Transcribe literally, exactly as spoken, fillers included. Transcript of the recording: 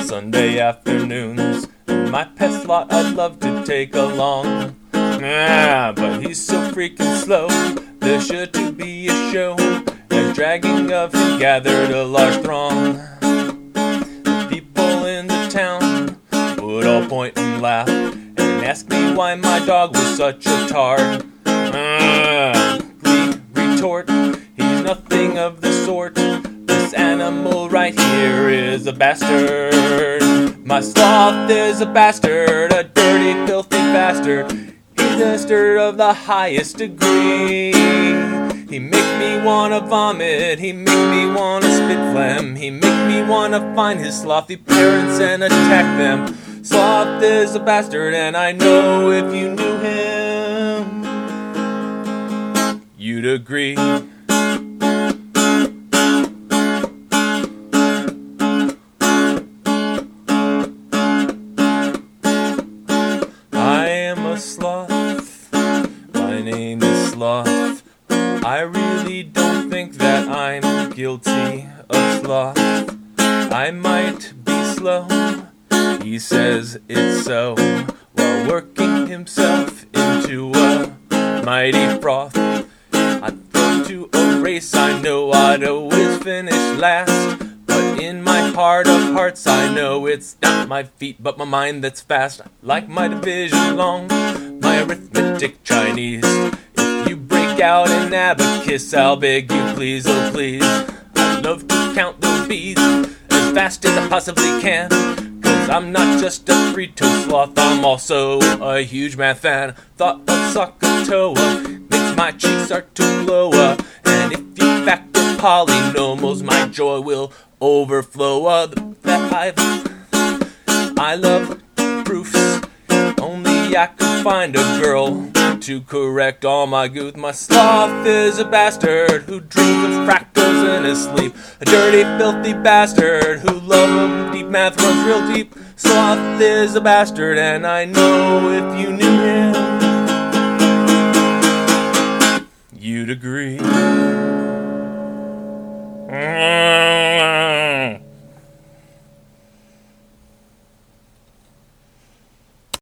Sunday afternoons. My pet slot I'd love to take along. Ah, but he's so freaking slow. There should to be a show. A dragging of him gathered a large throng. The people in the town would all point and laugh and ask me why my dog was such a tard. Ah, re- retort, he's nothing of the sort. This animal right here is a bastard. My sloth is a bastard, a dirty, filthy bastard. He's a bastard of the highest degree. He make me wanna vomit, he make me wanna spit phlegm. He make me wanna find his slothy parents and attack them. Sloth is a bastard, and I know if you knew him, you'd agree. I am a sloth, my name is Sloth. I really don't think that I'm guilty of sloth. I might be slow, he says it's so, while working himself into a mighty froth. I throw to a race, I know I'd always finish last, but in my heart of hearts I know it's not my feet but my mind that's fast. I like my division long, my arithmetic Chinese. If you break out in abacus, I'll beg you please, oh please. I love to count those beads as fast as I possibly can, cause I'm not just a free-toast sloth, I'm also a huge math fan. Thought of Sokotoa makes my cheeks start to glow up, and if you factor polynomials, my joy will overflow. Uh, that I've, I love proofs, only I could find a girl to correct all my goof. My sloth is a bastard who dreams of fractals in his sleep, a dirty, filthy bastard who loves deep math, runs real deep. Sloth is a bastard, and I know if you knew him, you'd agree.